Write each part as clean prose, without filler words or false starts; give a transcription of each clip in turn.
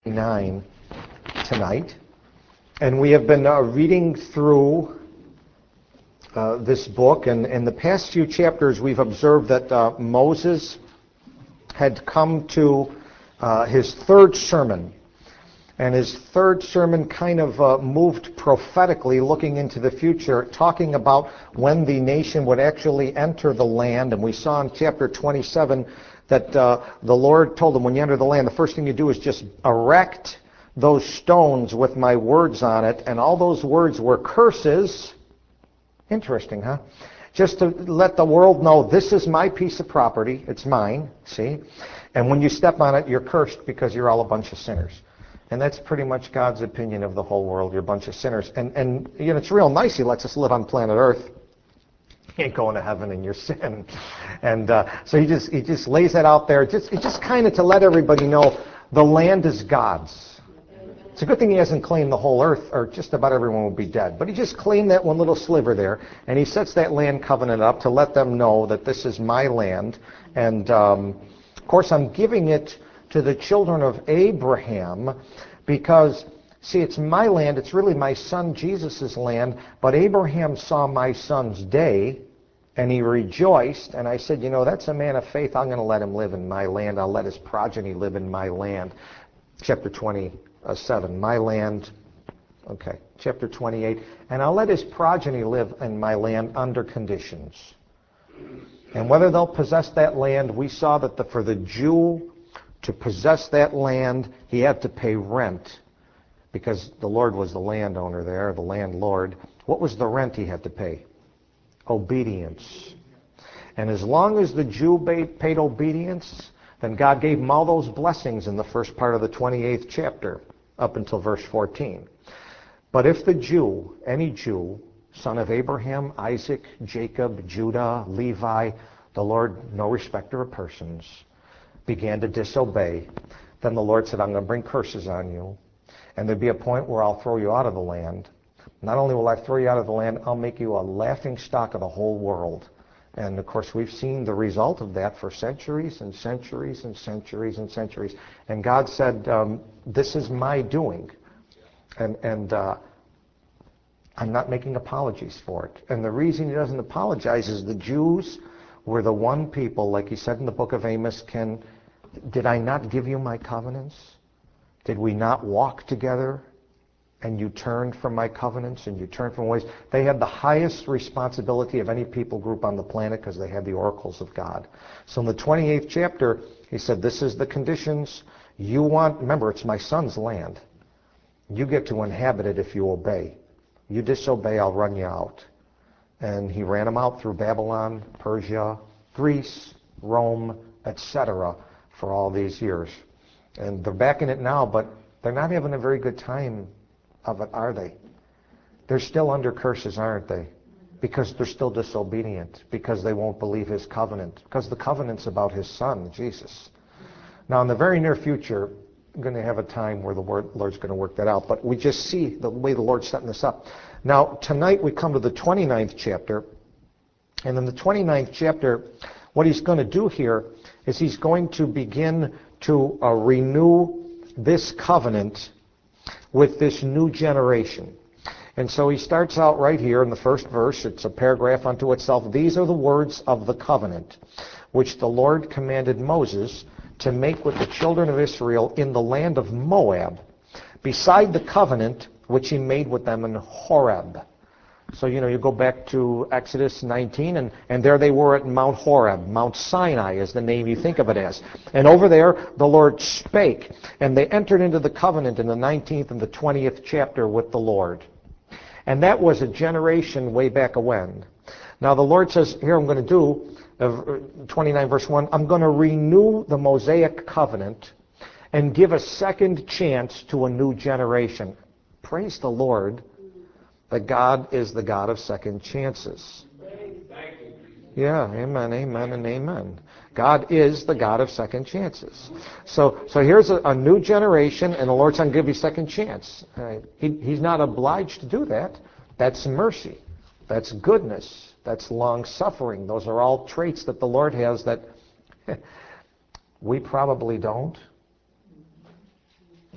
9 tonight. And we have been reading through this book. And in the past few chapters, we've observed that Moses had come to his third sermon. And his third sermon kind of moved prophetically, looking into the future, talking about when the nation would actually enter the land. And we saw in chapter 27 that the Lord told him, when you enter the land, the first thing you do is just erect those stones with my words on it. And all those words were curses. Interesting, huh? Just to let the world know, this is my piece of property. It's mine, see? And when you step on it, you're cursed because you're all a bunch of sinners. And that's pretty much God's opinion of the whole world. You're a bunch of sinners. And you know, it's real nice He lets us live on planet Earth. You ain't going to heaven in your sin. And so he just lays that out there, just kind of to let everybody know the land is God's. It's a good thing He hasn't claimed the whole earth, or just about everyone will be dead. But He just claimed that one little sliver there, and He sets that land covenant up to let them know that this is my land. And of course, I'm giving it to the children of Abraham because, see, it's my land. It's really my son Jesus' land. But Abraham saw my son's day, and he rejoiced. And I said, you know, that's a man of faith. I'm going to let him live in my land. I'll let his progeny live in my land. Chapter 27, my land. Okay, chapter 28. And I'll let his progeny live in my land under conditions. And whether they'll possess that land, we saw that for the Jew to possess that land, he had to pay rent, because the Lord was the landowner there, the landlord. What was the rent he had to pay? Obedience. And as long as the Jew paid obedience, then God gave him all those blessings in the first part of the 28th chapter, up until verse 14. But if the Jew, any Jew, son of Abraham, Isaac, Jacob, Judah, Levi, the Lord, no respecter of persons, began to disobey, then the Lord said, I'm going to bring curses on you. And there'd be a point where I'll throw you out of the land. Not only will I throw you out of the land, I'll make you a laughing stock of the whole world. And of course, we've seen the result of that for centuries and centuries and centuries and centuries. And God said, this is my doing. And I'm not making apologies for it. And the reason He doesn't apologize is the Jews were the one people, like He said in the book of Amos, did I not give you my covenants? Did we not walk together? And you turned from my covenants, and you turned from ways. They had the highest responsibility of any people group on the planet because they had the oracles of God. So in the 28th chapter, He said, this is the conditions. Remember, it's my son's land. You get to inhabit it if you obey. You disobey, I'll run you out. And He ran them out through Babylon, Persia, Greece, Rome, etc. for all these years. And they're back in it now, but they're not having a very good time of it, are they? They're still under curses, aren't they? Because they're still disobedient, because they won't believe His covenant, because the covenant's about His Son, Jesus. Now, in the very near future, I'm going to have a time where the Lord's going to work that out, but we just see the way the Lord's setting this up. Now, tonight we come to the 29th chapter, and in the 29th chapter, what He's going to do here is He's going to begin to renew this covenant with this new generation. And so He starts out right here in the first verse. It's a paragraph unto itself. These are the words of the covenant, which the Lord commanded Moses to make with the children of Israel in the land of Moab, beside the covenant which He made with them in Horeb. So, you go back to Exodus 19, and there they were at Mount Horeb. Mount Sinai is the name you think of it as. And over there, the Lord spake, and they entered into the covenant in the 19th and the 20th chapter with the Lord. And that was a generation way back when. Now, the Lord says, here I'm going to do, 29 verse 1, I'm going to renew the Mosaic covenant and give a second chance to a new generation. Praise the Lord. That God is the God of second chances. Yeah, amen, amen, and amen. God is the God of second chances. So here's a new generation, and the Lord's going to give you a second chance. He's not obliged to do that. That's mercy. That's goodness. That's long-suffering. Those are all traits that the Lord has that we probably don't.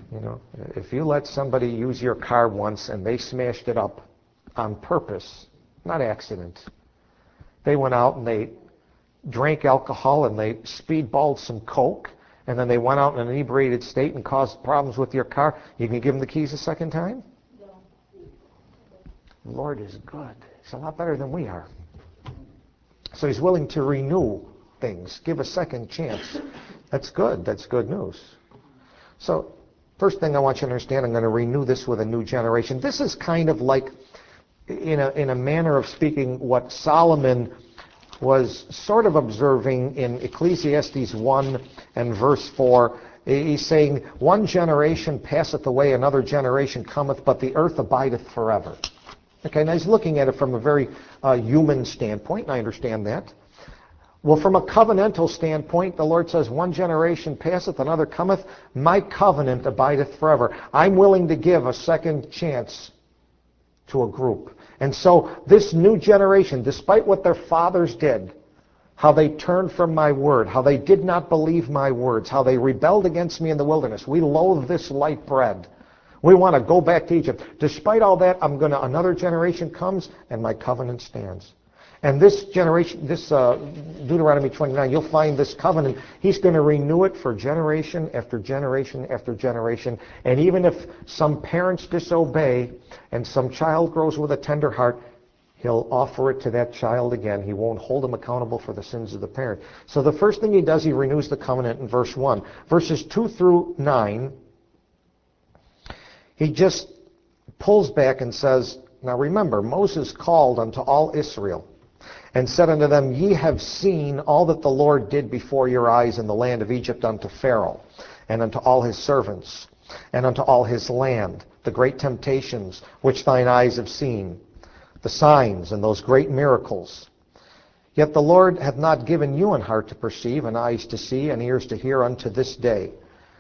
You know, if you let somebody use your car once and they smashed it up on purpose, not accident, they went out and they drank alcohol and they speedballed some coke, and then they went out in an inebriated state and caused problems with your car, you can give them the keys a second time? No. The Lord is good. He's a lot better than we are. So he's willing to renew things, give a second chance. That's good. That's good news. So first thing I want you to understand, I'm going to renew this with a new generation. This is kind of like, in a manner of speaking, what Solomon was sort of observing in Ecclesiastes 1 and verse 4. He's saying, one generation passeth away, another generation cometh, but the earth abideth forever. Okay, now he's looking at it from a very human standpoint, and I understand that. Well, from a covenantal standpoint, the Lord says, one generation passeth, another cometh, my covenant abideth forever. I'm willing to give a second chance to a group. And so this new generation, despite what their fathers did, how they turned from my word, how they did not believe my words, how they rebelled against me in the wilderness, we loathe this light bread. We want to go back to Egypt. Despite all that, another generation comes and my covenant stands. And this generation, Deuteronomy 29, you'll find this covenant, he's going to renew it for generation after generation after generation. And even if some parents disobey and some child grows with a tender heart, he'll offer it to that child again. He won't hold him accountable for the sins of the parent. So the first thing he does, he renews the covenant in verse 1. Verses 2 through 9, he just pulls back and says, now remember, Moses called unto all Israel, and said unto them, ye have seen all that the Lord did before your eyes in the land of Egypt unto Pharaoh, and unto all his servants, and unto all his land, the great temptations which thine eyes have seen, the signs and those great miracles. Yet the Lord hath not given you an heart to perceive, and eyes to see, and ears to hear unto this day.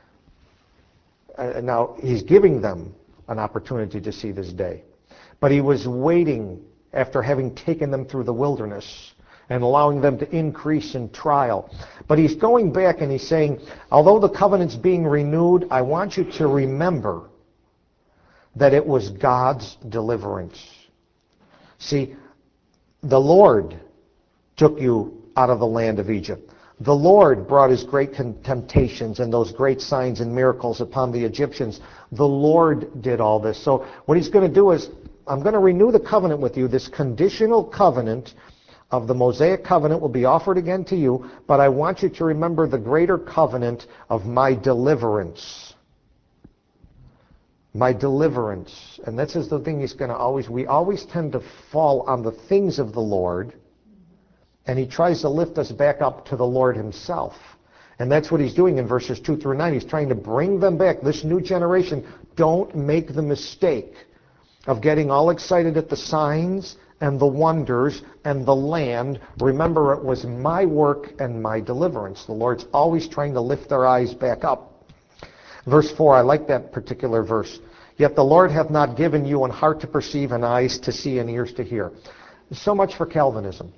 Now, he's giving them an opportunity to see this day. But he was waiting after having taken them through the wilderness and allowing them to increase in trial. But he's going back and he's saying, although the covenant's being renewed, I want you to remember that it was God's deliverance. See, the Lord took you out of the land of Egypt. The Lord brought his great temptations and those great signs and miracles upon the Egyptians. The Lord did all this. So what he's going to do is, I'm going to renew the covenant with you. This conditional covenant of the Mosaic covenant will be offered again to you, but I want you to remember the greater covenant of my deliverance. My deliverance. And this is the thing he's going to we always tend to fall on the things of the Lord, and he tries to lift us back up to the Lord himself. And that's what he's doing in verses 2 through 9. He's trying to bring them back. This new generation, don't make the mistake of getting all excited at the signs and the wonders and the land. Remember, it was my work and my deliverance. The Lord's always trying to lift their eyes back up. Verse 4, I like that particular verse. Yet the Lord hath not given you an heart to perceive, and eyes to see, and ears to hear. So much for Calvinism.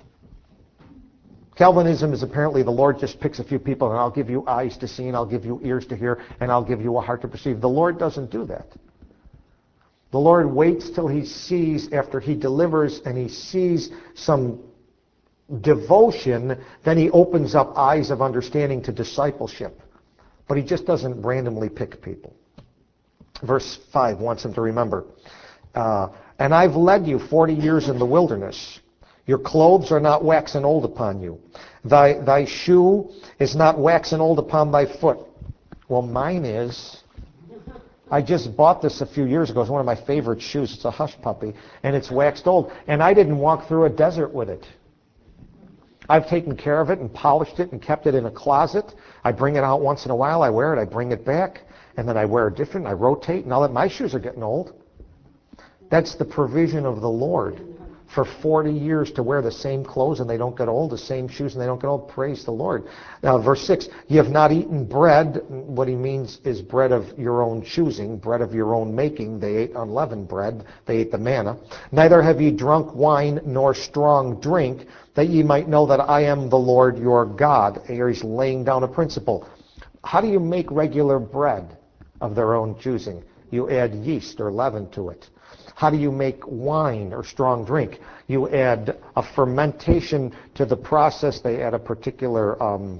Calvinism is apparently the Lord just picks a few people, and I'll give you eyes to see, and I'll give you ears to hear, and I'll give you a heart to perceive. The Lord doesn't do that. The Lord waits till he sees, after he delivers and he sees some devotion, then he opens up eyes of understanding to discipleship. But he just doesn't randomly pick people. Verse 5 wants him to remember. And I've led you 40 years in the wilderness. Your clothes are not waxen old upon you. Thy shoe is not waxen old upon thy foot. Well, mine is. I just bought this a few years ago. It's one of my favorite shoes. It's a Hush Puppy, and it's waxed old. And I didn't walk through a desert with it. I've taken care of it and polished it and kept it in a closet. I bring it out once in a while. I wear it. I bring it back, and then I wear it different. I rotate, and all that. My shoes are getting old. That's the provision of the Lord. For 40 years to wear the same clothes and they don't get old, the same shoes and they don't get old. Praise the Lord. Now, verse 6, ye have not eaten bread. What he means is bread of your own choosing, bread of your own making. They ate unleavened bread. They ate the manna. Neither have ye drunk wine nor strong drink, that ye might know that I am the Lord your God. Here he's laying down a principle. How do you make regular bread? of their own choosing. You add yeast or leaven to it. How do you make wine or strong drink? You add a fermentation to the process. They add a particular,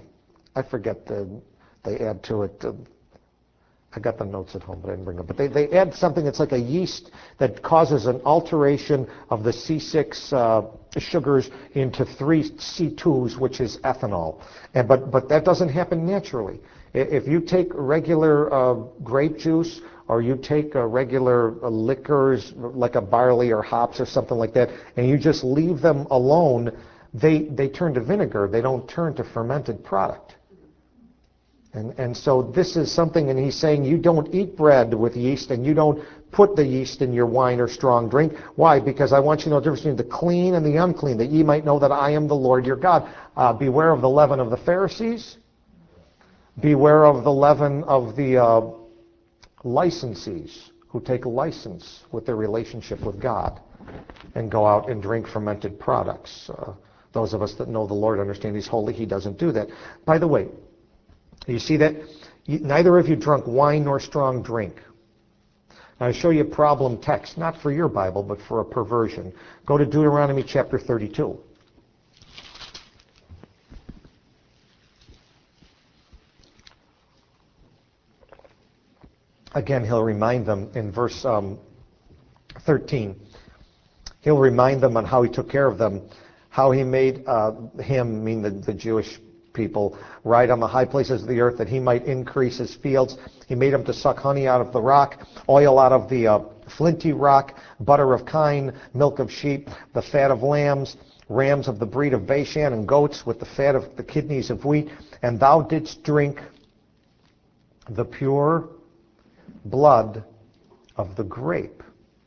they add to it. I got the notes at home, but I didn't bring them. But they add something that's like a yeast that causes an alteration of the C6 sugars into 3 C2s, which is ethanol. But that doesn't happen naturally. If you take regular grape juice, or you take regular liquors like a barley or hops or something like that, and you just leave them alone, they turn to vinegar. They don't turn to fermented product. And so this is something, and he's saying you don't eat bread with yeast, and you don't put the yeast in your wine or strong drink. Why? Because I want you to know the difference between the clean and the unclean, that ye might know that I am the Lord your God. Beware of the leaven of the Pharisees. Beware of the leaven of the licensees who take a license with their relationship with God and go out and drink fermented products. Those of us that know the Lord understand He's holy. He doesn't do that. By the way, you see that? Neither of you drunk wine nor strong drink. Now, I'll show you a problem text, not for your Bible, but for a perversion. Go to Deuteronomy chapter 32. Again, he'll remind them in verse 13. He'll remind them on how he took care of them, how he made him, mean the Jewish people, ride on the high places of the earth that he might increase his fields. He made him to suck honey out of the rock, oil out of the flinty rock, butter of kine, milk of sheep, the fat of lambs, rams of the breed of Bashan, and goats with the fat of the kidneys of wheat. And thou didst drink the pure blood of the grape.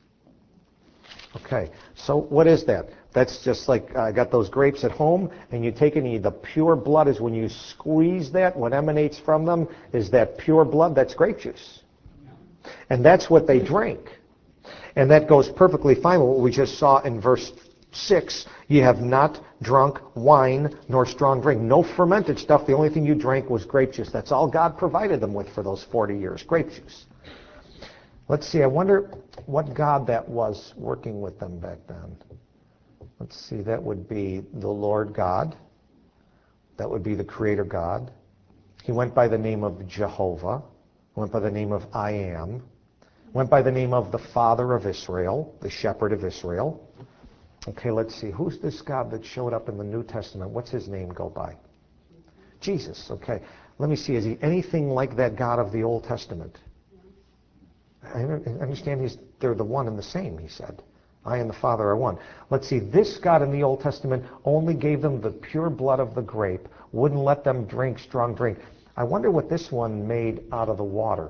Okay, so what is that? That's just like I got those grapes at home, and you take any, the pure blood is when you squeeze that, what emanates from them is that pure blood, that's grape juice. And that's what they drank. And that goes perfectly fine with what we just saw in verse 6. You have not drunk wine nor strong drink. No fermented stuff. The only thing you drank was grape juice. That's all God provided them with for those 40 years, grape juice. Let's see, I wonder what God that was working with them back then. Let's see, that would be the Lord God. That would be the Creator God. He went by the name of Jehovah. Went by the name of I Am. Went by the name of the Father of Israel, the Shepherd of Israel. Okay, let's see. Who's this God that showed up in the New Testament? What's his name go by? Jesus. Okay. Let me see. Is he anything like that God of the Old Testament? I understand they're the one and the same, he said. I and the Father are one. Let's see. This God in the Old Testament only gave them the pure blood of the grape, wouldn't let them drink strong drink. I wonder what this one made out of the water.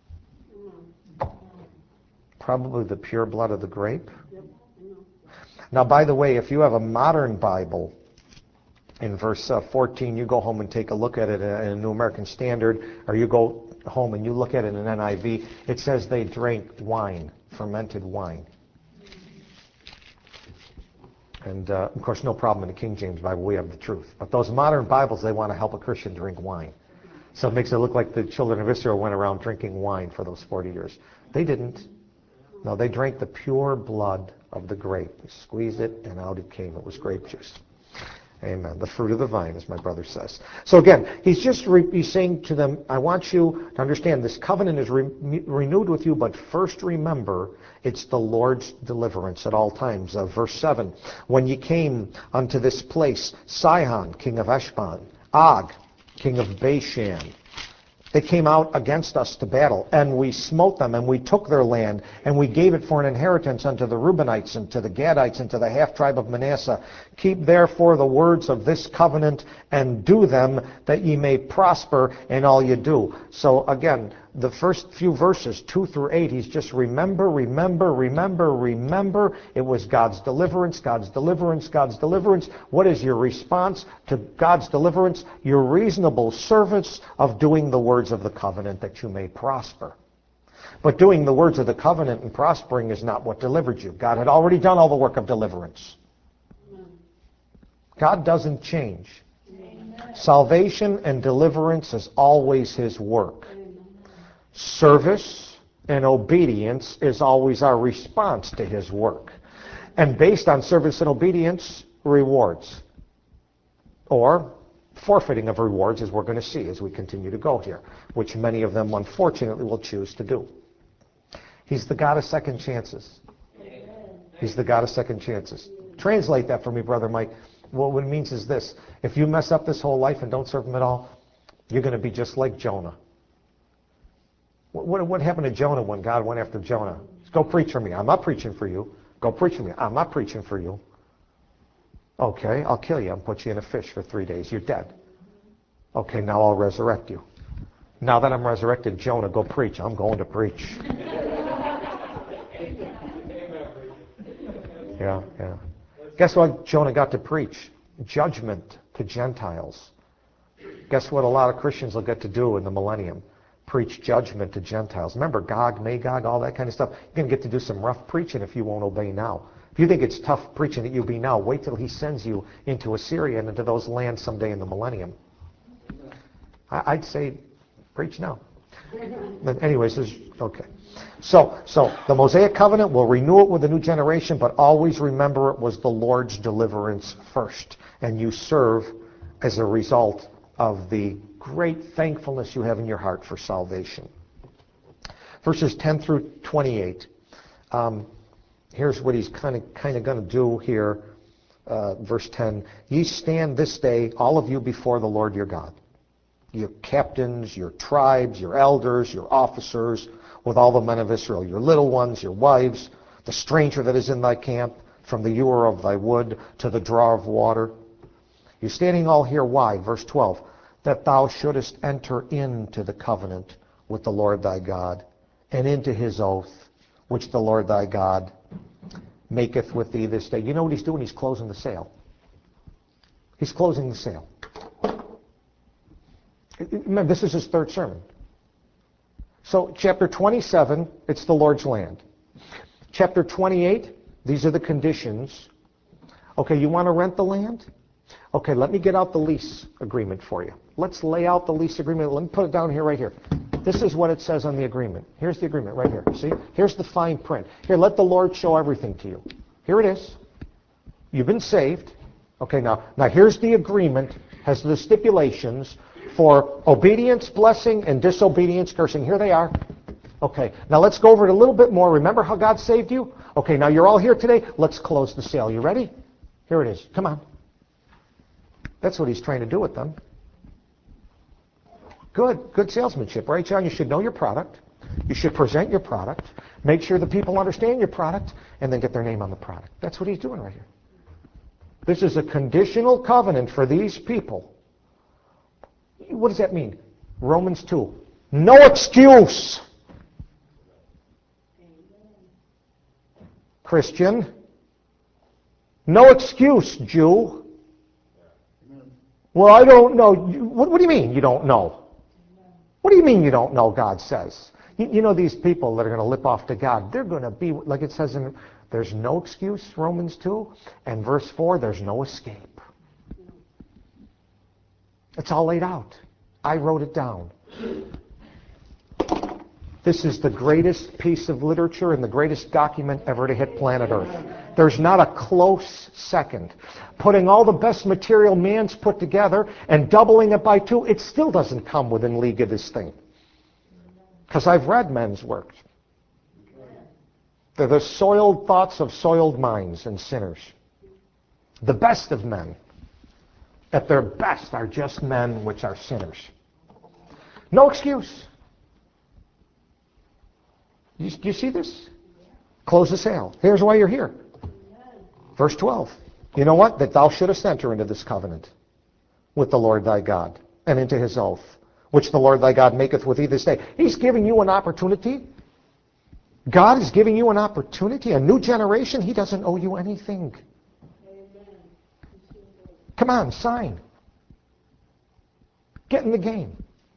Probably the pure blood of the grape. Now, by the way, if you have a modern Bible, in verse 14, you go home and take a look at it in a New American Standard, or you go home and you look at it in an NIV, it says they drank wine, fermented wine. And, of course, no problem in the King James Bible. We have the truth. But those modern Bibles, they want to help a Christian drink wine. So it makes it look like the children of Israel went around drinking wine for those 40 years. They didn't. No, they drank the pure blood of the grape. They squeezed it, and out it came. It was grape juice. Amen. The fruit of the vine, as my brother says. So again, he's saying to them, I want you to understand this covenant is renewed with you, but first remember it's the Lord's deliverance at all times. Verse 7, when ye came unto this place, Sihon, king of Heshbon, Og, king of Bashan, they came out against us to battle, and we smote them, and we took their land, and we gave it for an inheritance unto the Reubenites, and to the Gadites, and to the half-tribe of Manasseh. Keep therefore the words of this covenant, and do them, that ye may prosper in all ye do. So again, the first few verses, 2 through 8, he's just remember. It was God's deliverance, God's deliverance, God's deliverance. What is your response to God's deliverance? Your reasonable service of doing the words of the covenant, that you may prosper. But doing the words of the covenant and prospering is not what delivered you. God had already done all the work of deliverance. God doesn't change. Amen. Salvation and deliverance is always his work. Amen. Service and obedience is always our response to his work. And based on service and obedience, rewards. Or forfeiting of rewards, as we're going to see as we continue to go here, which many of them, unfortunately, will choose to do. He's the God of second chances. He's the God of second chances. Translate that for me, Brother Mike. Well, what it means is this. If you mess up this whole life and don't serve him at all, you're going to be just like Jonah. What happened to Jonah when God went after Jonah? Go preach for me. I'm not preaching for you. Go preach for me. I'm not preaching for you. Okay, I'll kill you and put you in a fish for 3 days. You're dead. Okay, now I'll resurrect you. Now that I'm resurrected, Jonah, go preach. I'm going to preach. Yeah. Guess what Jonah got to preach? Judgment to Gentiles. Guess what a lot of Christians will get to do in the millennium? Preach judgment to Gentiles. Remember Gog, Magog, all that kind of stuff. You're going to get to do some rough preaching if you won't obey now. If you think it's tough preaching that you'll be now, wait till he sends you into Assyria and into those lands someday in the millennium. I'd say preach now. But anyways, okay. So the Mosaic covenant, will renew it with the new generation, but always remember it was the Lord's deliverance first. And you serve as a result of the great thankfulness you have in your heart for salvation. Verses 10 through 28. Here's what he's kind of going to do here. Verse 10. Ye stand this day, all of you, before the Lord your God. Your captains, your tribes, your elders, your officers, with all the men of Israel, your little ones, your wives, the stranger that is in thy camp, from the ewer of thy wood to the drawer of water. You're standing all here, why? Verse 12. That thou shouldest enter into the covenant with the Lord thy God, and into his oath, which the Lord thy God maketh with thee this day. You know what he's doing? He's closing the sale. He's closing the sale. Remember, this is his third sermon. So chapter 27, it's the Lord's land. Chapter 28, these are the conditions. Okay, you want to rent the land? Okay, let me get out the lease agreement for you. Let's lay out the lease agreement. Let me put it down here, right here. This is what it says on the agreement. Here's the agreement right here. See? Here's the fine print. Here, let the Lord show everything to you. Here it is. You've been saved. Okay, now here's the agreement. Has the stipulations for obedience, blessing, and disobedience, cursing. Here they are. Okay, now let's go over it a little bit more. Remember how God saved you? Okay, now you're all here today. Let's close the sale. You ready? Here it is. Come on. That's what he's trying to do with them. Good salesmanship, right, John? You should know your product. You should present your product. Make sure the people understand your product, and then get their name on the product. That's what he's doing right here. This is a conditional covenant for these people. What does that mean? Romans 2. No excuse. Christian. No excuse, Jew. Well, I don't know. What do you mean you don't know? What do you mean you don't know, God says? You know these people that are going to lip off to God, they're going to be, like it says in, there's no excuse, Romans 2, and verse 4, there's no escape. It's all laid out. I wrote it down. This is the greatest piece of literature and the greatest document ever to hit planet Earth. There's not a close second. Putting all the best material man's put together and doubling it by 2, it still doesn't come within league of this thing. Because I've read men's works. They're the soiled thoughts of soiled minds and sinners. The best of men, at their best, are just men which are sinners. No excuse. Do you see this? Close the sale. Here's why you're here. Verse 12. You know what? That thou shouldest enter into this covenant with the Lord thy God, and into his oath, which the Lord thy God maketh with thee this day. He's giving you an opportunity. God is giving you an opportunity, a new generation. He doesn't owe you anything. Come on, sign. Get in the game.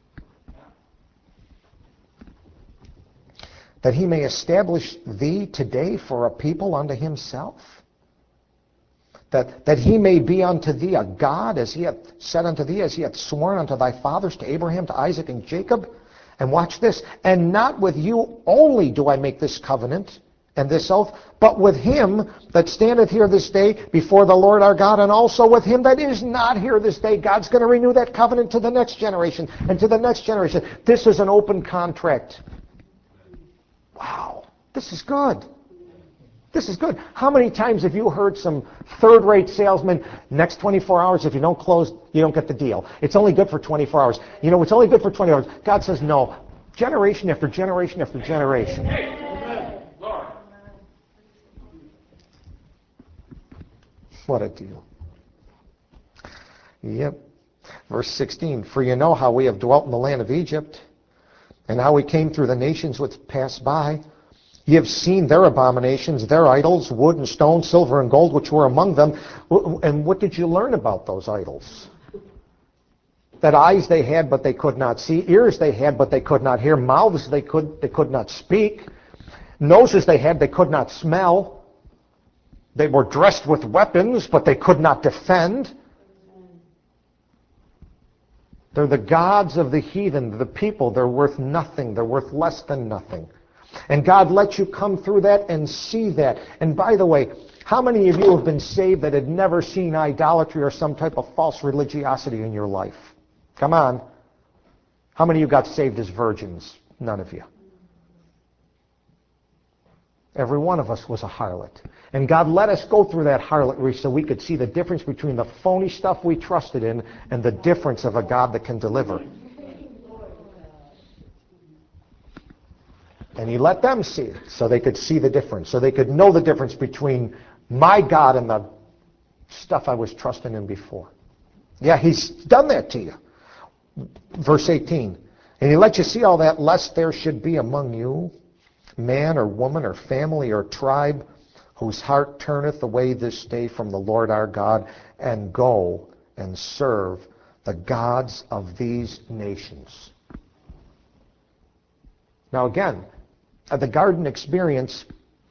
That he may establish thee today for a people unto himself? That he may be unto thee a God, as he hath said unto thee, as he hath sworn unto thy fathers, to Abraham, to Isaac, and Jacob? And watch this. And not with you only do I make this covenant and this oath, but with him that standeth here this day before the Lord our God, and also with him that is not here this day. God's going to renew that covenant to the next generation and to the next generation. This is an open contract. Wow. This is good. This is good. How many times have you heard some third-rate salesman, next 24 hours, if you don't close, you don't get the deal. It's only good for 24 hours. You know, it's only good for 20 hours. God says no. Generation after generation after generation. What a deal. Yep. Verse 16, for you know how we have dwelt in the land of Egypt, and how we came through the nations which passed by. Ye have seen their abominations, their idols, wood and stone, silver and gold, which were among them. And what did you learn about those idols? That eyes they had, but they could not see. Ears they had, but they could not hear. Mouths they could not speak. Noses they had, they could not smell. They were dressed with weapons, but they could not defend. They're the gods of the heathen, the people. They're worth nothing. They're worth less than nothing. And God lets you come through that and see that. And by the way, how many of you have been saved that had never seen idolatry or some type of false religiosity in your life? Come on. How many of you got saved as virgins? None of you. Every one of us was a harlot. And God let us go through that harlotry so we could see the difference between the phony stuff we trusted in and the difference of a God that can deliver. And he let them see it so they could see the difference, so they could know the difference between my God and the stuff I was trusting in before. Yeah, he's done that to you. Verse 18, and he let you see all that, lest there should be among you man or woman or family or tribe whose heart turneth away this day from the Lord our God, and go and serve the gods of these nations. Now again, the garden experience,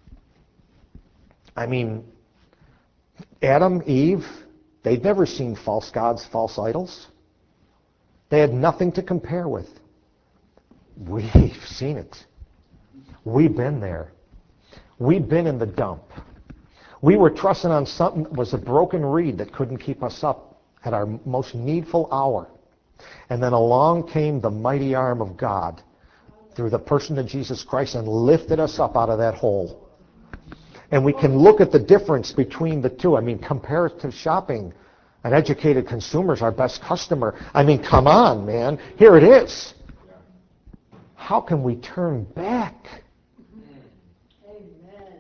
I mean, Adam, Eve, they'd never seen false gods, false idols. They had nothing to compare with. We've seen it. We've been there. We've been in the dump. We were trusting on something that was a broken reed that couldn't keep us up at our most needful hour. And then along came the mighty arm of God through the person of Jesus Christ and lifted us up out of that hole. And we can look at the difference between the two. I mean, comparative shopping. An educated consumer is our best customer. I mean, come on, man. Here it is. How can we turn back? Amen.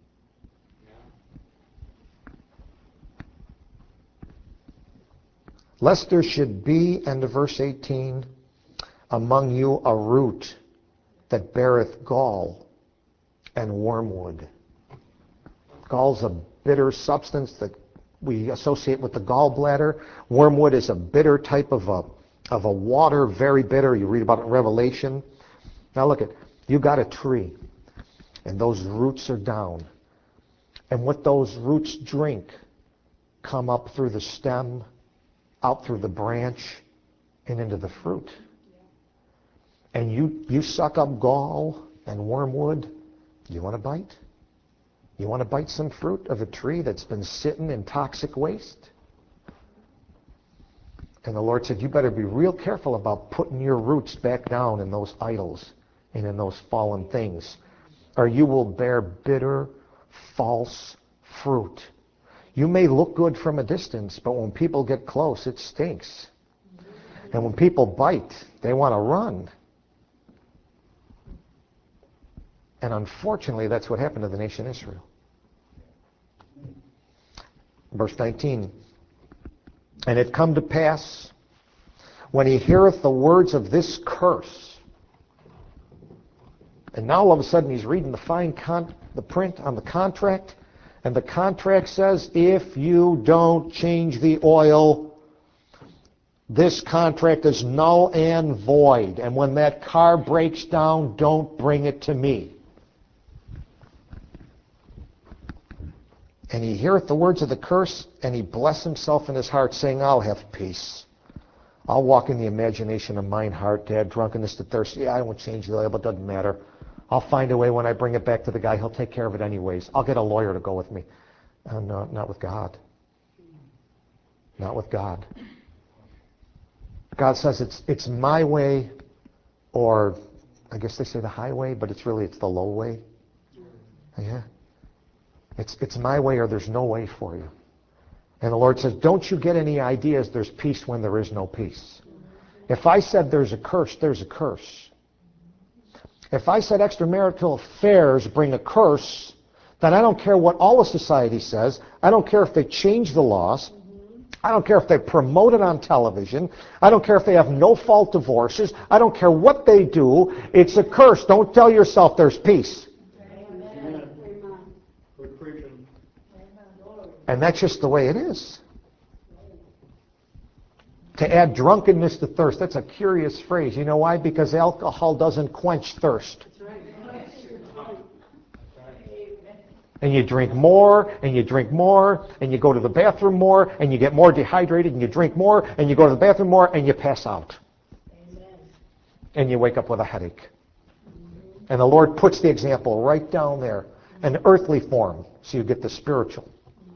Lest there should be, end of verse 18, among you a root that beareth gall and wormwood. Gall's a bitter substance that we associate with the gallbladder. Wormwood is a bitter type of a water, very bitter. You read about it in Revelation. Now look at, you got a tree, and those roots are down. And what those roots drink come up through the stem, out through the branch, and into the fruit. And you suck up gall and wormwood. You want to bite? You want to bite some fruit of a tree that's been sitting in toxic waste? And the Lord said, you better be real careful about putting your roots back down in those idols and in those fallen things, or you will bear bitter, false fruit. You may look good from a distance, but when people get close, it stinks. And when people bite, they want to run. And unfortunately, that's what happened to the nation Israel. Verse 19. And it come to pass, when he heareth the words of this curse, and now all of a sudden he's reading the print on the contract, and the contract says, if you don't change the oil, this contract is null and void. And when that car breaks down, don't bring it to me. And he heareth the words of the curse, and he blessed himself in his heart, saying, I'll have peace. I'll walk in the imagination of mine heart, Dad, drunkenness to thirst. Yeah, I won't change the label, it doesn't matter. I'll find a way when I bring it back to the guy, he'll take care of it anyways. I'll get a lawyer to go with me. No, not with God. Not with God. God says it's my way, or I guess they say the highway, but it's the low way. Yeah. It's my way or there's no way for you. And the Lord says, don't you get any ideas there's peace when there is no peace. If I said there's a curse, there's a curse. If I said extramarital affairs bring a curse, then I don't care what all of society says. I don't care if they change the laws. I don't care if they promote it on television. I don't care if they have no-fault divorces. I don't care what they do. It's a curse. Don't tell yourself there's peace. Amen. Good preaching. And that's just the way it is. To add drunkenness to thirst, that's a curious phrase. You know why? Because alcohol doesn't quench thirst. And you drink more, and you drink more, and you go to the bathroom more, and you get more dehydrated, and you drink more, and you go to the bathroom more, and you pass out. Amen. And you wake up with a headache. And the Lord puts the example right down there, an earthly form, so you get the spiritual.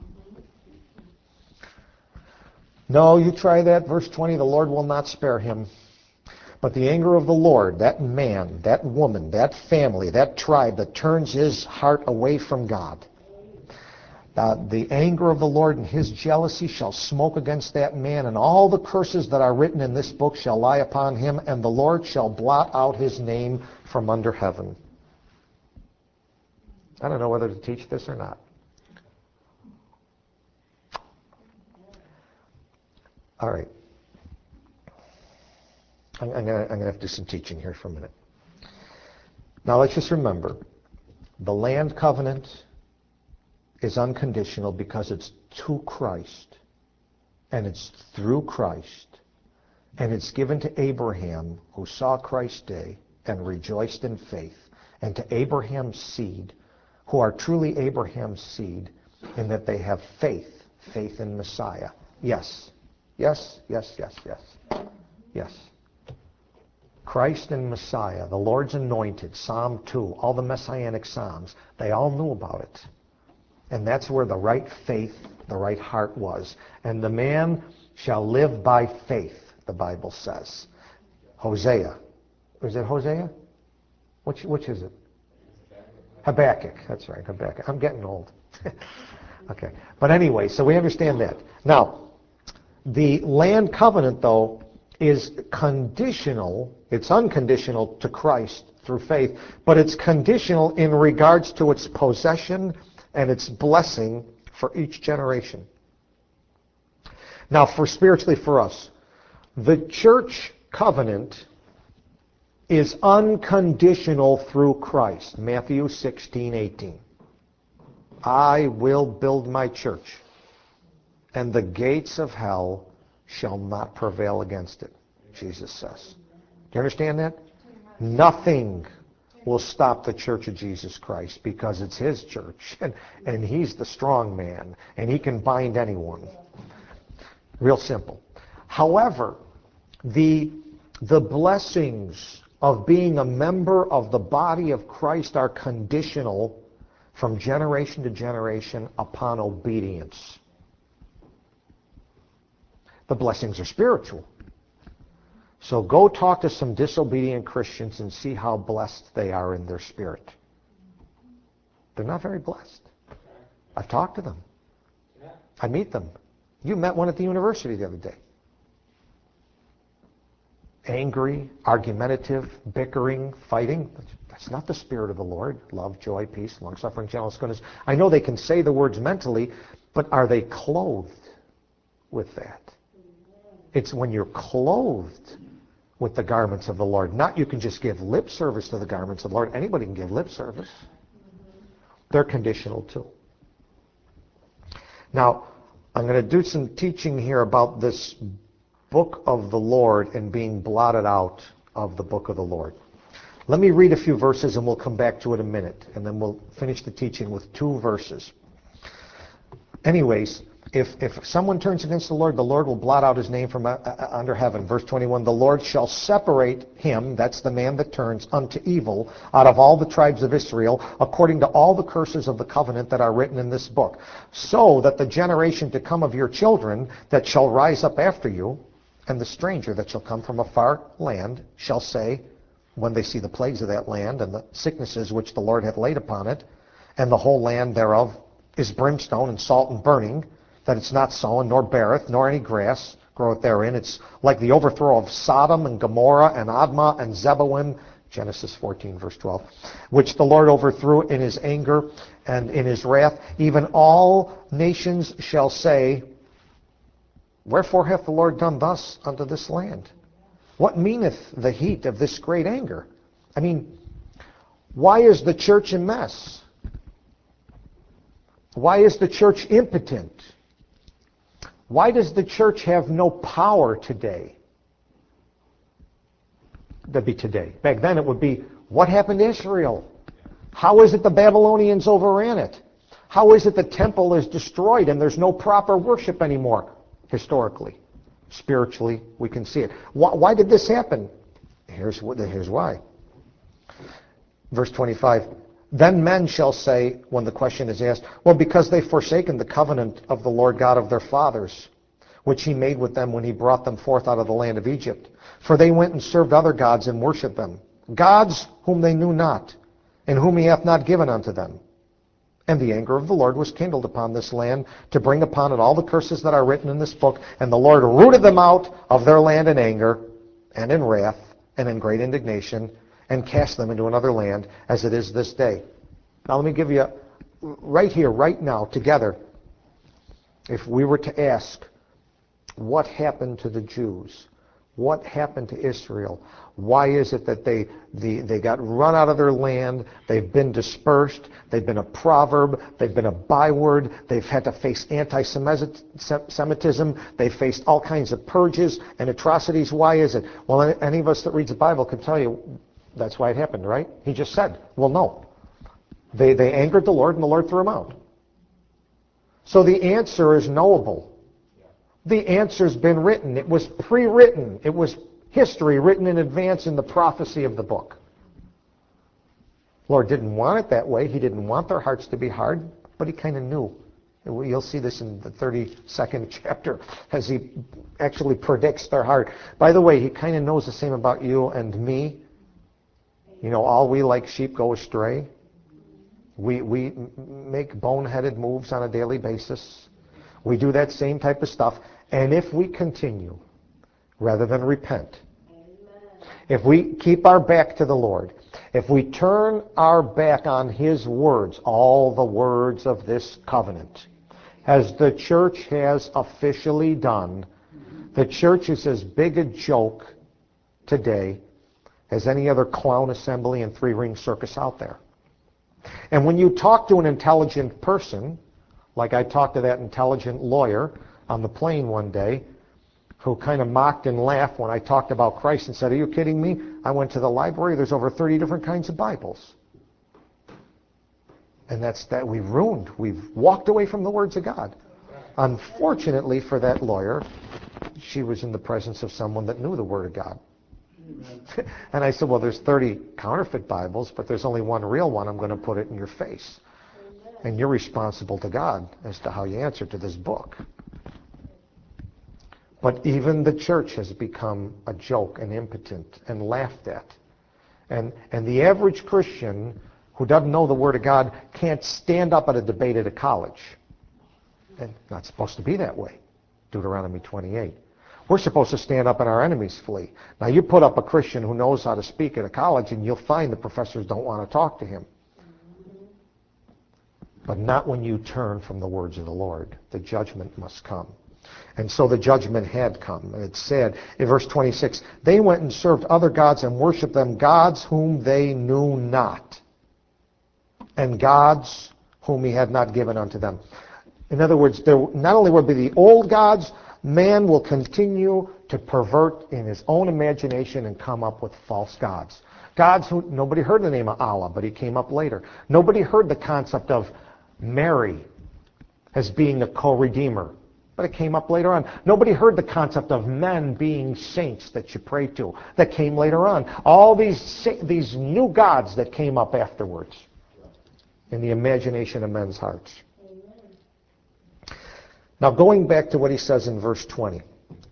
No, you try that, verse 20, the Lord will not spare him. But the anger of the Lord, that man, that woman, that family, that tribe that turns his heart away from God, the anger of the Lord and his jealousy shall smoke against that man, and all the curses that are written in this book shall lie upon him, and the Lord shall blot out his name from under heaven. I don't know whether to teach this or not. All right. I'm going to have to do some teaching here for a minute. Now let's just remember, the land covenant is unconditional because it's to Christ, and it's through Christ, and it's given to Abraham, who saw Christ's day and rejoiced in faith, and to Abraham's seed, who are truly Abraham's seed, in that they have faith in Messiah. Yes. Yes, yes, yes, yes. Yes. Christ and Messiah, the Lord's anointed, Psalm 2, all the Messianic Psalms, they all knew about it. And that's where the right faith, the right heart was. And the man shall live by faith, the Bible says. Hosea. Is it Hosea? Which is it? Habakkuk. That's right, Habakkuk. I'm getting old. Okay. But anyway, so we understand that. Now, the land covenant, though, is conditional. It's unconditional to Christ through faith, but it's conditional in regards to its possession and its blessing for each generation. Now, spiritually for us, the church covenant is unconditional through Christ. Matthew 16:18. I will build my church, and the gates of hell shall not prevail against it, Jesus says. Do you understand that? Nothing will stop the church of Jesus Christ because it's his church, and he's the strong man, and he can bind anyone. Real simple. However, the blessings of being a member of the body of Christ are conditional from generation to generation upon obedience. The blessings are spiritual. So go talk to some disobedient Christians and see how blessed they are in their spirit. They're not very blessed. I've talked to them. I meet them. You met one at the university the other day. Angry, argumentative, bickering, fighting. That's not the Spirit of the Lord. Love, joy, peace, long-suffering, gentleness, goodness. I know they can say the words mentally, but are they clothed with that? It's when you're clothed with the garments of the Lord. Not you can just give lip service to the garments of the Lord. Anybody can give lip service. They're conditional too. Now, I'm going to do some teaching here about this book of the Lord and being blotted out of the book of the Lord. Let me read a few verses and we'll come back to it in a minute. And then we'll finish the teaching with 2 verses. Anyways, If someone turns against the Lord will blot out his name from under heaven. Verse 21, the Lord shall separate him, that's the man that turns, unto evil out of all the tribes of Israel, according to all the curses of the covenant that are written in this book. So that the generation to come of your children that shall rise up after you, and the stranger that shall come from a far land, shall say, when they see the plagues of that land, and the sicknesses which the Lord hath laid upon it, and the whole land thereof is brimstone and salt and burning, that it's not sown, nor beareth, nor any grass groweth therein. It's like the overthrow of Sodom and Gomorrah and Admah and Zeboim, Genesis 14, verse 12, which the Lord overthrew in his anger and in his wrath. Even all nations shall say, wherefore hath the Lord done thus unto this land? What meaneth the heat of this great anger? I mean, why is the church a mess? Why is the church impotent? Why does the church have no power today? That'd be today. Back then it would be, what happened to Israel? How is it the Babylonians overran it? How is it the temple is destroyed and there's no proper worship anymore? Historically, spiritually, we can see it. Why did this happen? Here's why. Verse 25, then men shall say, when the question is asked, well, because they've forsaken the covenant of the Lord God of their fathers, which he made with them when he brought them forth out of the land of Egypt. For they went and served other gods and worshipped them, gods whom they knew not, and whom he hath not given unto them. And the anger of the Lord was kindled upon this land, to bring upon it all the curses that are written in this book. And the Lord rooted them out of their land in anger, and in wrath, and in great indignation, and cast them into another land, as it is this day. Now let me give you, right here, right now, together, if we were to ask, what happened to the Jews? What happened to Israel? Why is it that they got run out of their land? They've been dispersed. They've been a proverb. They've been a byword. They've had to face anti-Semitism. They've faced all kinds of purges and atrocities. Why is it? Well, any of us that reads the Bible can tell you that's why it happened, right? He just said, well, no. They angered the Lord, and the Lord threw them out. So the answer is knowable. The answer's been written. It was pre-written. It was history written in advance in the prophecy of the book. Lord didn't want it that way. He didn't want their hearts to be hard, but he kind of knew. You'll see this in the 32nd chapter as he actually predicts their heart. By the way, he kind of knows the same about you and me. You know, all we like sheep go astray. We make boneheaded moves on a daily basis. We do that same type of stuff. And if we continue, rather than repent, if we keep our back to the Lord, if we turn our back on his words, all the words of this covenant, as the church has officially done, the church is as big a joke today as any other clown assembly and three-ring circus out there. And when you talk to an intelligent person, like I talked to that intelligent lawyer on the plane one day, who kind of mocked and laughed when I talked about Christ and said, are you kidding me? I went to the library, there's over 30 different kinds of Bibles. And that's that we've ruined. We've walked away from the words of God. Unfortunately for that lawyer, she was in the presence of someone that knew the Word of God. And I said, well, there's 30 counterfeit Bibles, but there's only one real one. I'm going to put it in your face. And you're responsible to God as to how you answer to this book. But even the church has become a joke and impotent and laughed at. And the average Christian who doesn't know the Word of God can't stand up at a debate at a college. And it's not supposed to be that way. Deuteronomy 28. We're supposed to stand up and our enemies flee. Now you put up a Christian who knows how to speak at a college and you'll find the professors don't want to talk to him. But not when you turn from the words of the Lord. The judgment must come. And so the judgment had come. And it said in verse 26, they went and served other gods and worshipped them, gods whom they knew not, and gods whom he had not given unto them. In other words, there not only will be the old gods, man will continue to pervert in his own imagination and come up with false gods. Gods who nobody heard the name of Allah, but he came up later. Nobody heard the concept of Mary as being a co-redeemer But it came up later on. Nobody heard the concept of men being saints that you pray to. That came later on. All these new gods that came up afterwards in the imagination of men's hearts. Now going back to what he says in verse 20.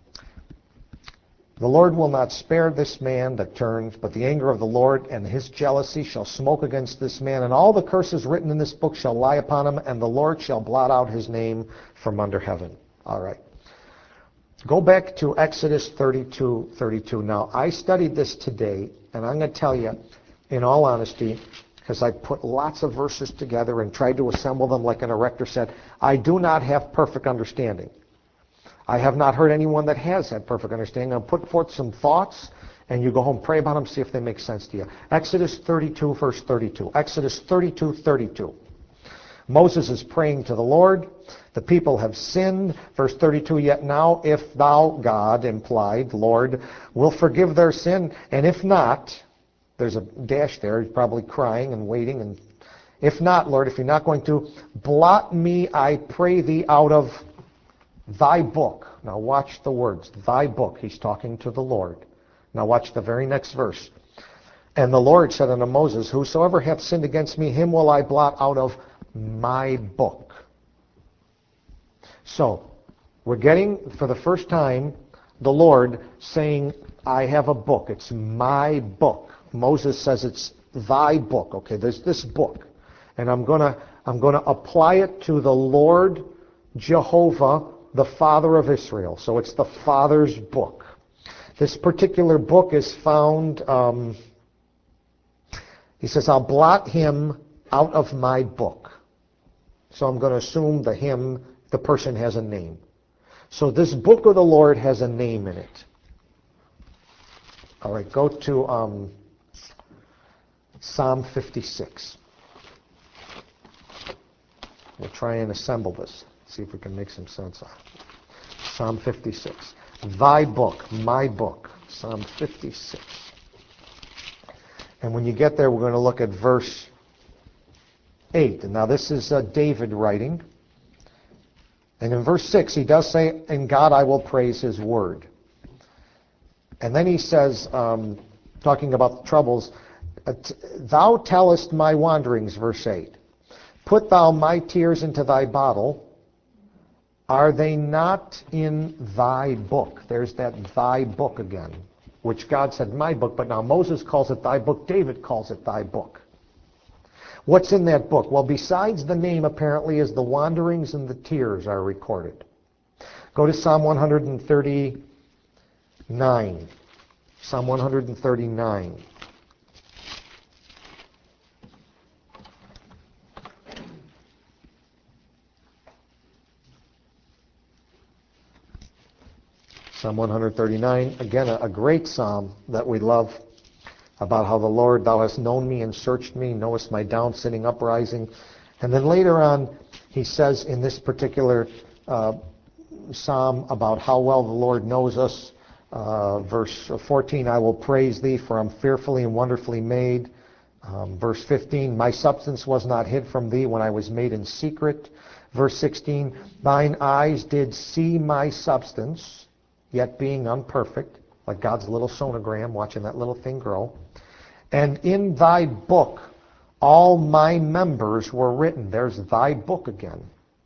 The Lord will not spare this man that turns, but the anger of the Lord and his jealousy shall smoke against this man, and all the curses written in this book shall lie upon him, and the Lord shall blot out his name from under heaven. All right. Go back to Exodus 32:32. Now, I studied this today, and I'm going to tell you, in all honesty, because I put lots of verses together and tried to assemble them like an erector said, I do not have perfect understanding. I have not heard anyone that has had perfect understanding. I'll put forth some thoughts, and you go home, pray about them, see if they make sense to you. Exodus 32, verse 32. Exodus 32:32. Moses is praying to the Lord. The people have sinned. Verse 32, yet now if thou, God, implied, Lord, will forgive their sin, and if not, there's a dash there, he's probably crying and waiting, and if not, Lord, if you're not going to, blot me, I pray thee, out of thy book. Now watch the words. Thy book. He's talking to the Lord. Now watch the very next verse. And the Lord said unto Moses, whosoever hath sinned against me, him will I blot out of my book. So, we're getting, for the first time, the Lord saying, I have a book. It's my book. Moses says it's thy book. Okay, there's this book. And I'm gonna apply it to the Lord Jehovah, the Father of Israel. So it's the Father's book. This particular book is found, he says, I'll blot him out of my book. So I'm going to assume the person has a name. So this book of the Lord has a name in it. All right, go to Psalm 56. We'll try and assemble this. See if we can make some sense of it. Psalm 56. Thy book, my book. Psalm 56. And when you get there, we're going to look at verse 8. And now this is David writing. And in verse 6, he does say, in God I will praise his word. And then he says, talking about the troubles, thou tellest my wanderings, verse 8. Put thou my tears into thy bottle. Are they not in thy book? There's that thy book again, which God said my book, but now Moses calls it thy book. David calls it thy book. What's in that book? Well, besides the name, apparently, is the wanderings and the tears are recorded. Go to Psalm 139. Psalm 139. Psalm 139, again, a great psalm that we love, about how the Lord, thou hast known me and searched me, knowest my down sitting uprising. And then later on, he says in this particular psalm about how well the Lord knows us. Verse 14, I will praise thee, for I'm fearfully and wonderfully made. Verse 15, my substance was not hid from thee when I was made in secret. Verse 16, thine eyes did see my substance, yet being unperfect, like God's little sonogram, watching that little thing grow. And in thy book all my members were written. There's thy book again.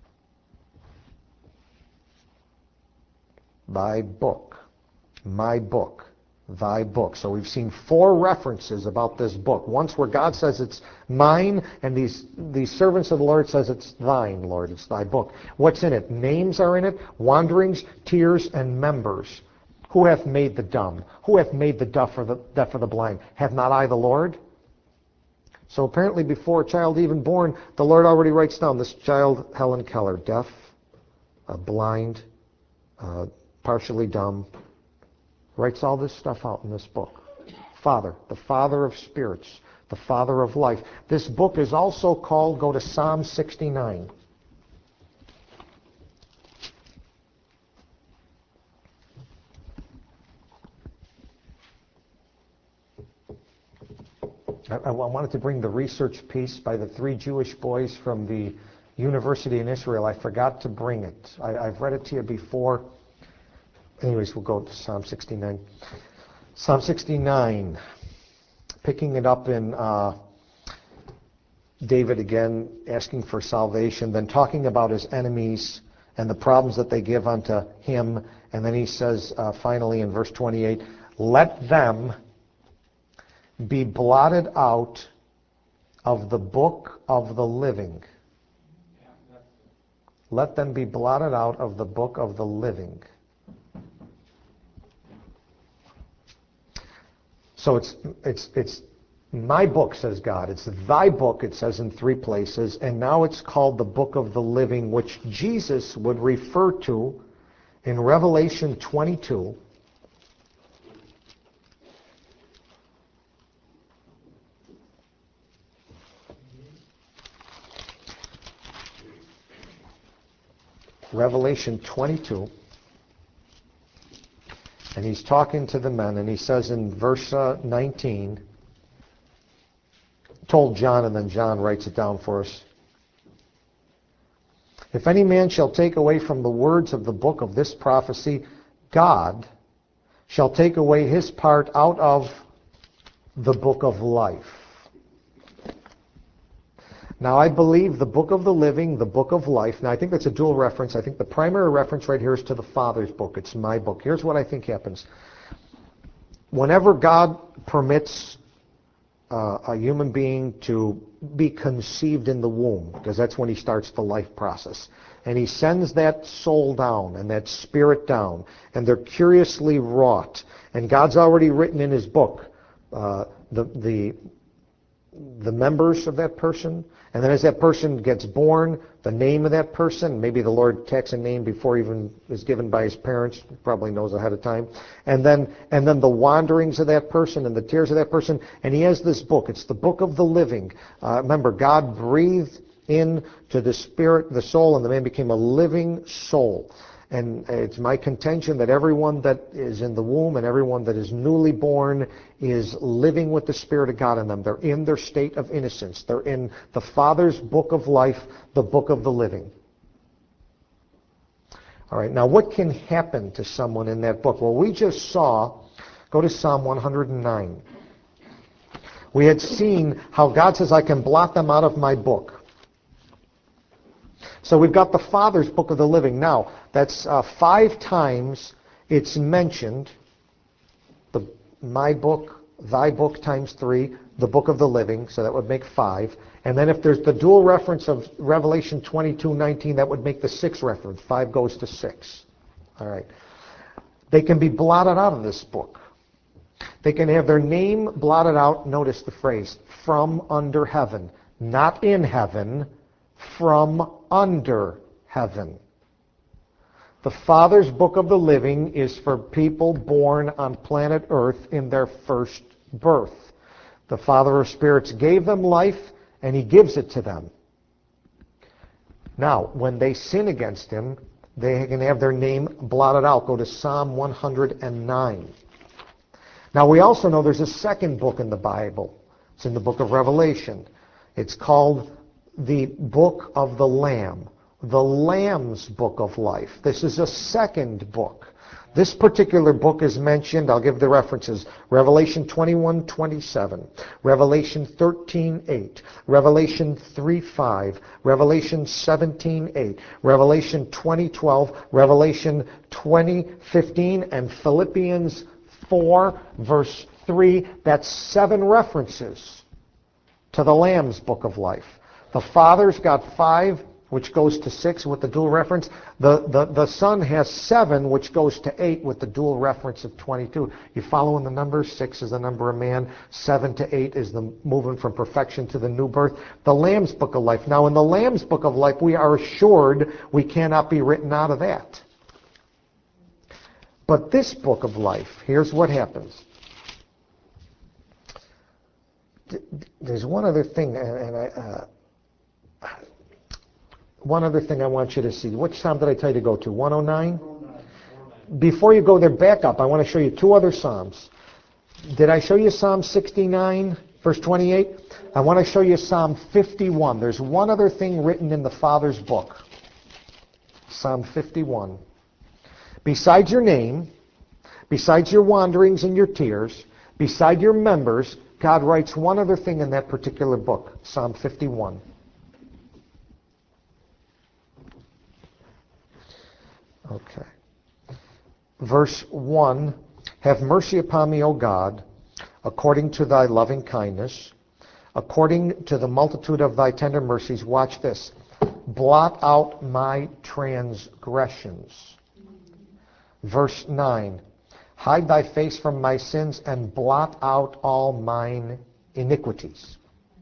Thy book, my book, thy book. So we've seen 4 references about this book. Once where God says it's mine, and these servants of the Lord says it's thine, Lord, it's thy book. What's in it? Names are in it, wanderings, tears, and members. Who hath made the dumb? Who hath made the deaf or the blind? Have not I the Lord? So apparently before a child even born, the Lord already writes down this child, Helen Keller, deaf, blind, partially dumb, writes all this stuff out in this book. Father, the Father of spirits, the Father of life. This book is also called, go to Psalm 69. I wanted to bring the research piece by the 3 Jewish boys from the university in Israel. I forgot to bring it. I've read it to you before. Anyways, we'll go to Psalm 69. Psalm 69, picking it up in David again, asking for salvation, then talking about his enemies and the problems that they give unto him. And then he says finally in verse 28, let them be blotted out of the book of the living. Let them be blotted out of the book of the living. So it's my book, says God. It's thy book, it says in 3 places. And now it's called the book of the living, which Jesus would refer to in Revelation 22. Revelation 22. And he's talking to the men, and he says in verse 19, told John, and then John writes it down for us. If any man shall take away from the words of the book of this prophecy, God shall take away his part out of the book of life. Now, I believe the book of the living, the book of life. Now, I think that's a dual reference. I think the primary reference right here is to the Father's book. It's my book. Here's what I think happens. Whenever God permits a human being to be conceived in the womb, because that's when he starts the life process, and he sends that soul down and that spirit down, and they're curiously wrought, and God's already written in his book the members of that person. And then as that person gets born, the name of that person, maybe the Lord tacks a name before even is given by his parents, probably knows ahead of time. And then the wanderings of that person and the tears of that person. And he has this book. It's the book of the living. Remember, God breathed into the spirit, the soul, and the man became a living soul. And it's my contention that everyone that is in the womb and everyone that is newly born is living with the Spirit of God in them. They're in their state of innocence. They're in the Father's book of life, the book of the living. All right, now what can happen to someone in that book? Well, we just saw, go to Psalm 109. We had seen how God says, I can blot them out of my book. So we've got the Father's book of the living. Now, that's 5 times it's mentioned. My book, thy book times 3, the book of the living, so that would make 5. And then if there's the dual reference of Revelation 22:19, that would make the 6th reference. 5 goes to 6. All right. They can be blotted out of this book. They can have their name blotted out, notice the phrase, from under heaven. Not in heaven, from under heaven. The Father's book of the living is for people born on planet Earth in their first birth. The Father of spirits gave them life, and he gives it to them. Now, when they sin against him, they can have their name blotted out. Go to Psalm 109. Now, we also know there's a second book in the Bible. It's in the book of Revelation. It's called the book of the Lamb, the Lamb's book of life. This is a second book. This particular book is mentioned, I'll give the references, Revelation 21:27, Revelation 13:8, Revelation 3:5, Revelation 17:8, Revelation 20:12, Revelation 20:15, and Philippians 4, verse 3. That's 7 references to the Lamb's book of life. The Father's got 5, which goes to 6 with the dual reference. The Son has 7, which goes to 8 with the dual reference of 22. You following the numbers? 6 is the number of man. 7 to 8 is the movement from perfection to the new birth. The Lamb's book of life. Now, in the Lamb's book of life, we are assured we cannot be written out of that. But this book of life, here's what happens. There's one other thing, one other thing I want you to see. Which Psalm did I tell you to go to? 109? Before you go there, back up. I want to show you 2 other Psalms. Did I show you Psalm 69? Verse 28, I want to show you Psalm 51. There's one other thing written in the Father's book. Psalm 51. Besides your name, besides your wanderings and your tears, beside your members, God writes one other thing in that particular book, Psalm 51. Okay. Verse 1, have mercy upon me, O God, according to thy loving kindness, according to the multitude of thy tender mercies. Watch this. Blot out my transgressions. Verse 9, hide thy face from my sins and blot out all mine iniquities.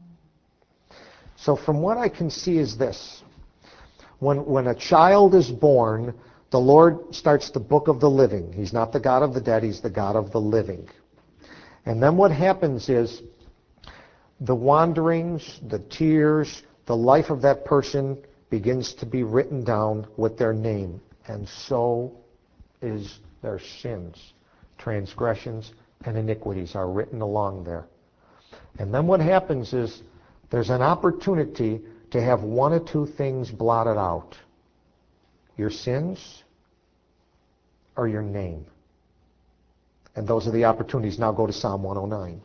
So from what I can see is this. When a child is born, the Lord starts the book of the living. He's not the God of the dead, he's the God of the living. And then what happens is the wanderings, the tears, the life of that person begins to be written down with their name. And so is their sins, transgressions, and iniquities are written along there. And then what happens is there's an opportunity to have one or two things blotted out. Your sins or your name. And those are the opportunities. Now go to Psalm 109.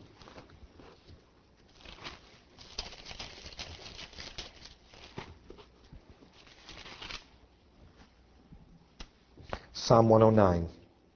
Psalm 109.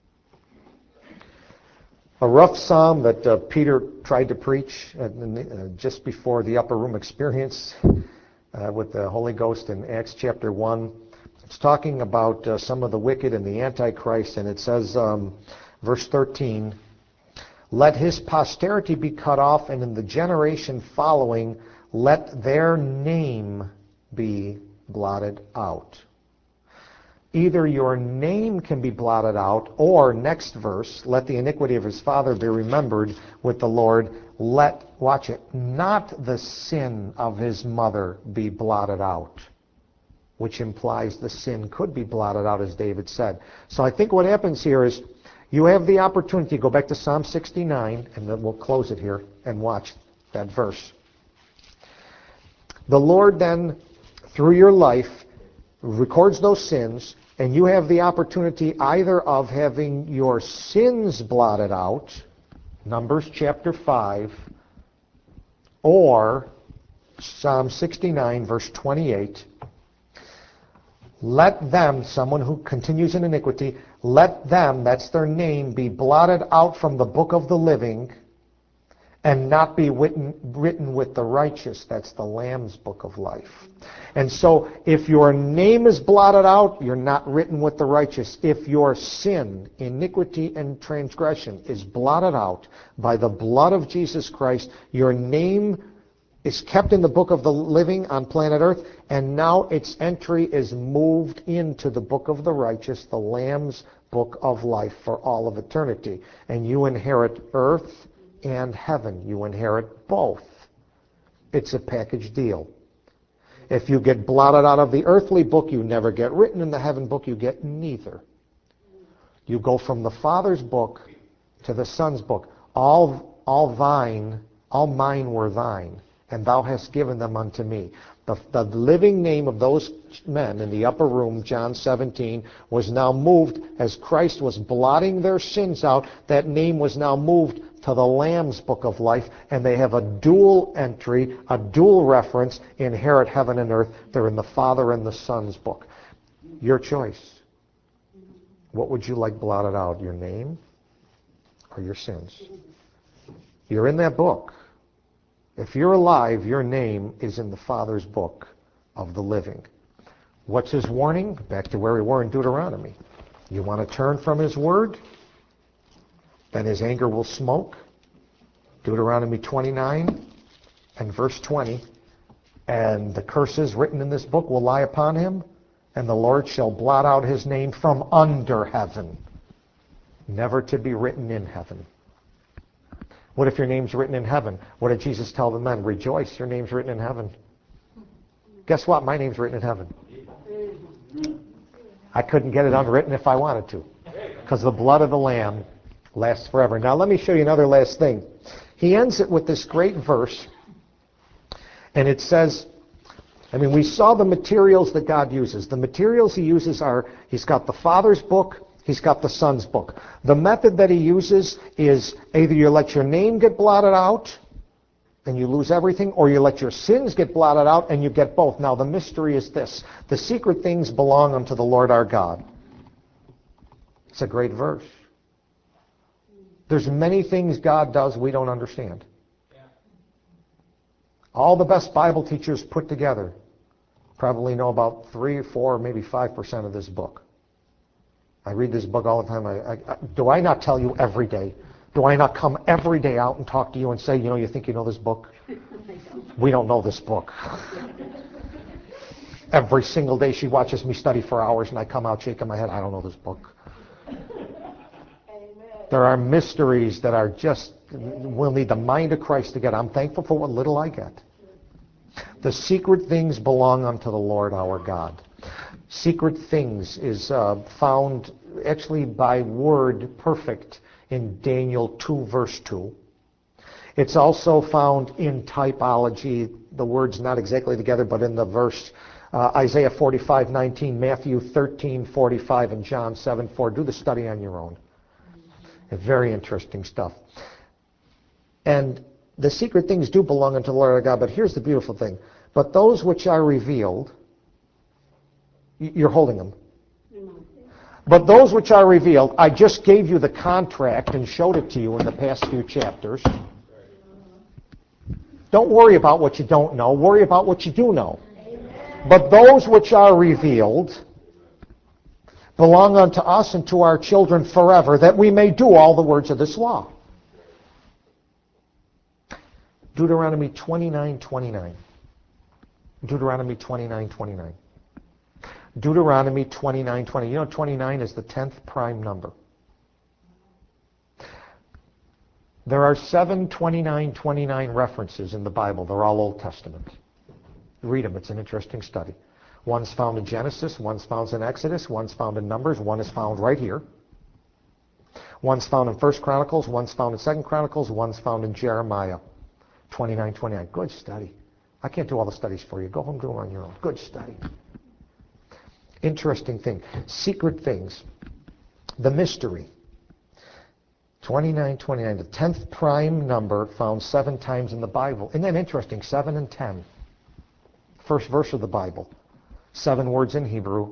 A rough psalm that Peter tried to preach just before the upper room experience with the Holy Ghost in Acts chapter 1. It's talking about some of the wicked and the Antichrist, and it says, verse 13, let his posterity be cut off, and in the generation following, let their name be blotted out. Either your name can be blotted out, or, next verse, let the iniquity of his father be remembered with the Lord. Let, watch it, not the sin of his mother be blotted out, which implies the sin could be blotted out, as David said. So I think what happens here is you have the opportunity, go back to Psalm 69, and then we'll close it here, and watch that verse. The Lord then, through your life, records those sins, and you have the opportunity either of having your sins blotted out, Numbers chapter 5, or Psalm 69, verse 28. Let them, someone who continues in iniquity, let them, that's their name, be blotted out from the book of the living and not be written with the righteous. That's the Lamb's book of life. And so if your name is blotted out, you're not written with the righteous. If your sin, iniquity, and transgression is blotted out by the blood of Jesus Christ, your name is kept in the book of the living on planet Earth, and now its entry is moved into the book of the righteous, the Lamb's book of life for all of eternity. And you inherit earth and heaven. You inherit both. It's a package deal. If you get blotted out of the earthly book, you never get written in the heaven book. You get neither. You go from the Father's book to the Son's book. All mine were thine, and thou hast given them unto me. The living name of those men in the upper room, John 17, was now moved as Christ was blotting their sins out. That name was now moved to the Lamb's book of life, and they have a dual entry, a dual reference, inherit heaven and earth. They're in the Father and the Son's book. Your choice. What would you like blotted out, your name or your sins? You're in that book. If you're alive, your name is in the Father's book of the living. What's his warning? Back to where we were in Deuteronomy. You want to turn from his word? Then his anger will smoke. Deuteronomy 29 and verse 20. And the curses written in this book will lie upon him, and the Lord shall blot out his name from under heaven, never to be written in heaven. What if your name's written in heaven? What did Jesus tell the men? Rejoice, your name's written in heaven. Guess what? My name's written in heaven. I couldn't get it unwritten if I wanted to, because the blood of the Lamb lasts forever. Now let me show you another last thing. He ends it with this great verse, and it says, we saw the materials that God uses. The materials he uses are, he's got the Father's book, he's got the Son's book. The method that he uses is either you let your name get blotted out and you lose everything, or you let your sins get blotted out and you get both. Now the mystery is this: the secret things belong unto the Lord our God. It's a great verse. There's many things God does we don't understand. All the best Bible teachers put together probably know about 3, 4, maybe 5% of this book. I read this book all the time. Do I not tell you every day? Do I not come every day out and talk to you and say, you think you know this book? We don't know this book. Every single day she watches me study for hours and I come out shaking my head, I don't know this book. There are mysteries that are just, we'll need the mind of Christ to get. I'm thankful for what little I get. The secret things belong unto the Lord our God. Secret things is found actually by word perfect in Daniel 2 verse 2. It's also found in typology. The word's not exactly together, but in the verse Isaiah 45:19, Matthew 13:45, and John 7:4. Do the study on your own. Very interesting stuff. And the secret things do belong unto the Lord our God, but here's the beautiful thing. But those which are revealed, you're holding them. But those which are revealed, I just gave you the contract and showed it to you in the past few chapters. Don't worry about what you don't know. Worry about what you do know. But those which are revealed belong unto us and to our children forever, that we may do all the words of this law. Deuteronomy 29:29. Deuteronomy 29:29. Deuteronomy 29:20. You know 29 is the 10th prime number. There are 7 29:29 references in the Bible. They're all Old Testament. Read them. It's an interesting study. One's found in Genesis, one's found in Exodus, one's found in Numbers, one is found right here. One's found in 1 Chronicles, one's found in 2 Chronicles, one's found in Jeremiah 29:29. Good study. I can't do all the studies for you. Go home and do them on your own. Good study. Interesting thing. Secret things. The mystery. 29:29. The 10th prime number found 7 times in the Bible. Isn't that interesting? 7 and 10. First verse of the Bible. 7 words in Hebrew,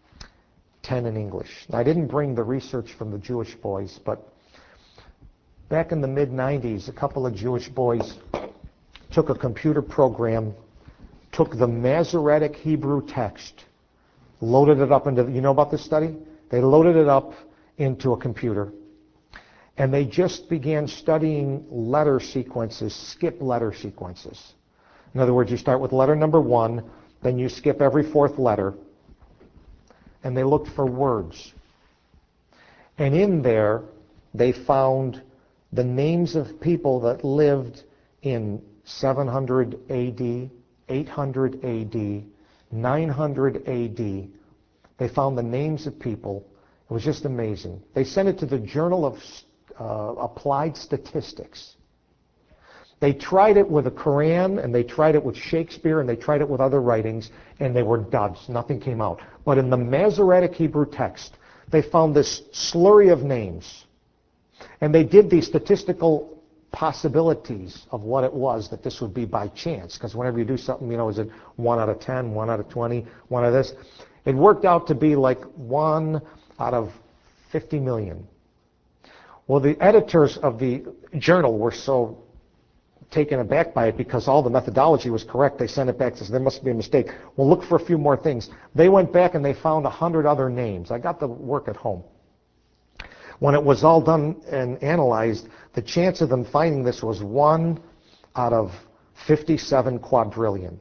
10 in English. Now, I didn't bring the research from the Jewish boys, but back in the mid-90s, a couple of Jewish boys took a computer program, took the Masoretic Hebrew text, loaded it up into, you know about this study? They loaded it up into a computer, and they just began studying letter sequences, skip letter sequences. In other words, you start with letter number 1, then you skip every 4th letter, and they looked for words. And in there, they found the names of people that lived in 700 AD, 800 AD, 900 AD. They found the names of people. It was just amazing. They sent it to the Journal of Applied Statistics. They tried it with the Quran, and they tried it with Shakespeare, and they tried it with other writings, and they were duds. Nothing came out. But in the Masoretic Hebrew text, they found this slurry of names. And they did these statistical possibilities of what it was that this would be by chance. Because whenever you do something, is it 1 out of 10, 1 out of 20, 1 out of this? It worked out to be like 1 out of 50 million. Well, the editors of the journal were so taken aback by it because all the methodology was correct. They sent it back and said, there must be a mistake. We'll look for a few more things. They went back and they found 100 other names. I got the work at home. When it was all done and analyzed, the chance of them finding this was 1 out of 57 quadrillion.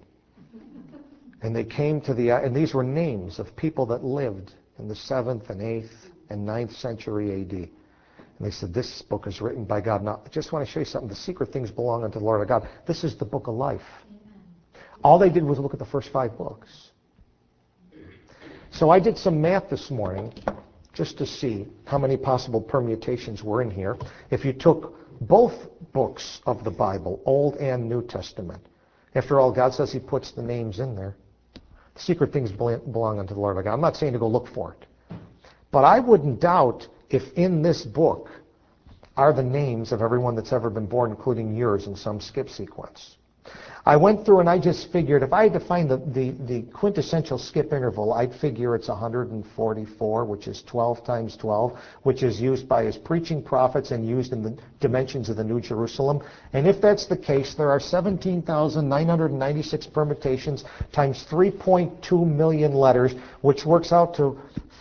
And they came to and these were names of people that lived in the 7th and 8th and 9th century AD. And they said, this book is written by God. Now, I just want to show you something. The secret things belong unto the Lord our God. This is the book of life. All they did was look at the first 5 books. So I did some math this morning just to see how many possible permutations were in here. If you took Both books of the Bible, Old and New Testament. After all, God says he puts the names in there. The secret things belong unto the Lord our God. I'm not saying to go look for it. But I wouldn't doubt if in this book are the names of everyone that's ever been born, including yours in some skip sequence. I went through and I just figured if I had to find the quintessential skip interval, I'd figure it's 144, which is 12 times 12, which is used by his preaching prophets and used in the dimensions of the New Jerusalem. And if that's the case, there are 17,996 permutations times 3.2 million letters, which works out to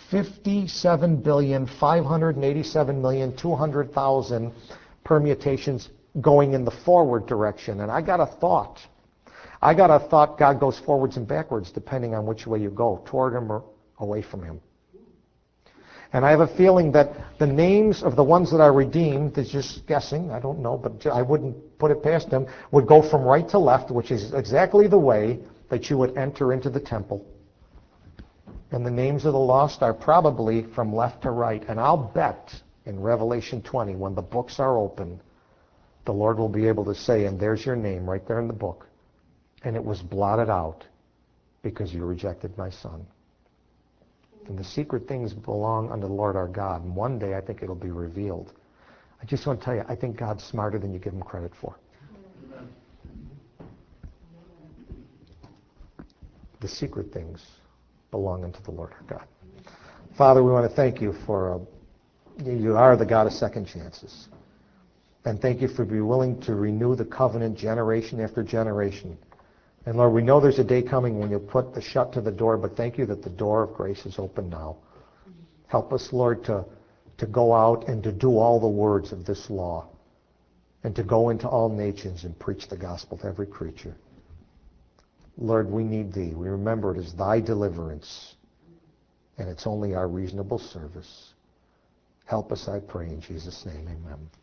57,587,200,000 permutations going in the forward direction. And I got a thought God goes forwards and backwards depending on which way you go, toward him or away from him. And I have a feeling that the names of the ones that are redeemed, is just guessing, I don't know, but I wouldn't put it past them, would go from right to left, which is exactly the way that you would enter into the temple. And the names of the lost are probably from left to right. And I'll bet in Revelation 20, when the books are open, the Lord will be able to say, and there's your name right there in the book. And it was blotted out because you rejected my son. And the secret things belong unto the Lord our God. And one day I think it'll be revealed. I just want to tell you, I think God's smarter than you give him credit for. The secret things belong unto the Lord our God. Father, we want to thank you for, you are the God of second chances. And thank you for being willing to renew the covenant generation after generation. And Lord, we know there's a day coming when you'll put the shut to the door, but thank you that the door of grace is open now. Help us, Lord, to go out and to do all the words of this law and to go into all nations and preach the gospel to every creature. Lord, we need thee. We remember it is thy deliverance, and it's only our reasonable service. Help us, I pray, in Jesus' name, amen.